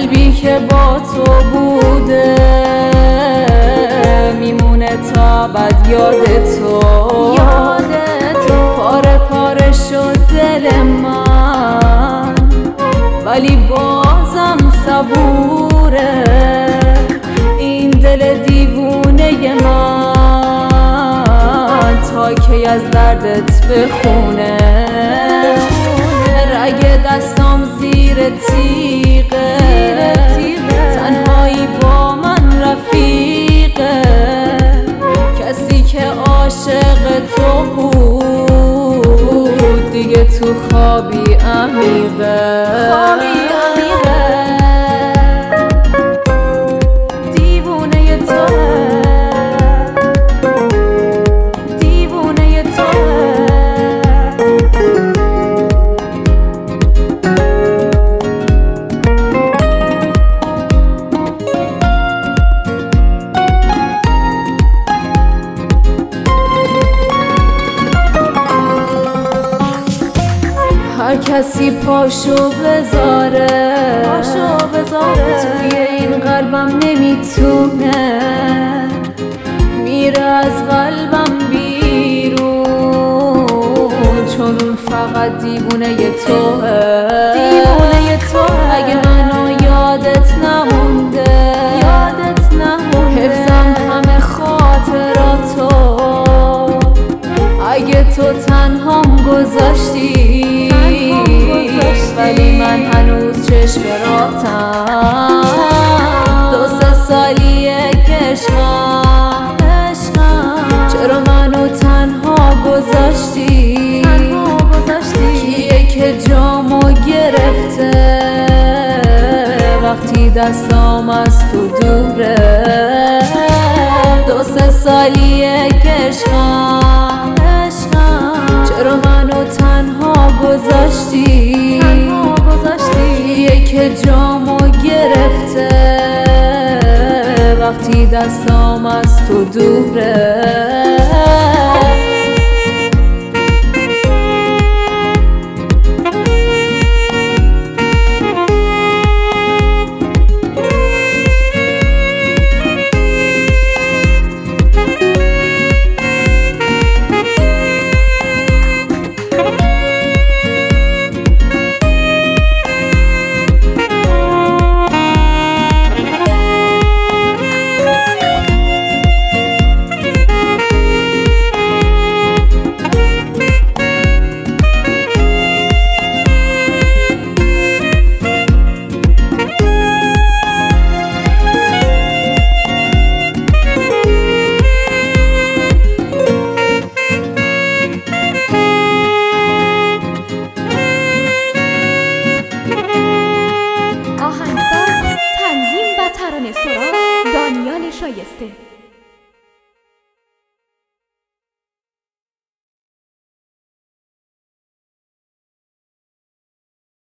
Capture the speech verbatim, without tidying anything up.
قلبی که با تو بوده میمونه تا بد یاد تو یاد تو پاره پاره شد دل من ولی بازم صبوره این دل دیوونه من تا کی از دردت بخونه رگ دستام زیر تیغه تنهایی با من رفیقه کسی که عاشق تو بود دیگه تو خوابی عمیقه خوابی عمیقه دیوونه توه دیوونه توه هر کسی پاشو بذاره پاشو بذاره توی این قلبم نمیتونه میره از قلبم بیرون چون اون فقط دیوونه توه دیوونه توه اگه منو یادت نمونده یادت نمونده حفظم همه خاطراتو اگه تو تنهام گذاشتی ولی من هنوز چشم راتم دو سه سالیه که عشقم چرا منو تنها گذاشتی کیه که جامو گرفته وقتی دستام از تو دوره دو سه سالیه که عشقم چرا منو تنها گذاشتی کیه که جامو گرفته وقتی دستام از تو دوره ترانه سرا دانیال شایسته.